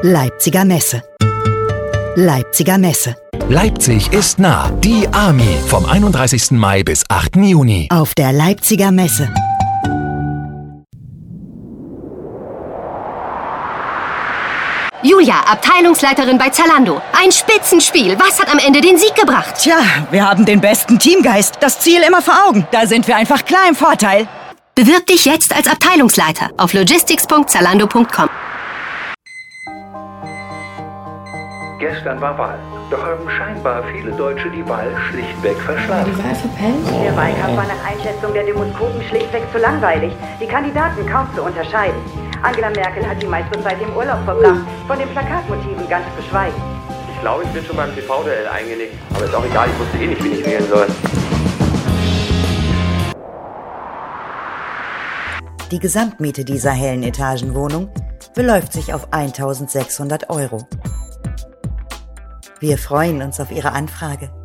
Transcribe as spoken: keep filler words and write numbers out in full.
Leipziger Messe. Leipziger Messe. Leipzig ist nah. Die Army vom einunddreißigsten Mai bis achten Juni. Auf der Leipziger Messe. Julia, Abteilungsleiterin bei Zalando. Ein Spitzenspiel. Was hat am Ende den Sieg gebracht? Tja, wir haben den besten Teamgeist. Das Ziel immer vor Augen. Da sind wir einfach klar im Vorteil. Bewirb dich jetzt als Abteilungsleiter auf logistics punkt zalando punkt com. Gestern war Wahl. Doch haben scheinbar viele Deutsche die Wahl schlichtweg verschlafen. Die Wahl verpennt? Der Wahlkampf war nach Einschätzung der Demoskopen schlichtweg zu langweilig. Die Kandidaten kaum zu unterscheiden. Angela Merkel hat die meiste Zeit im Urlaub verbracht, von den Plakatmotiven ganz zu schweigen. Ich glaube, ich bin schon beim T V-Duell eingelegt. Aber ist auch egal, ich wusste eh nicht, wie ich wählen soll. Die Gesamtmiete dieser hellen Etagenwohnung beläuft sich auf eintausendsechshundert Euro. Wir freuen uns auf Ihre Anfrage.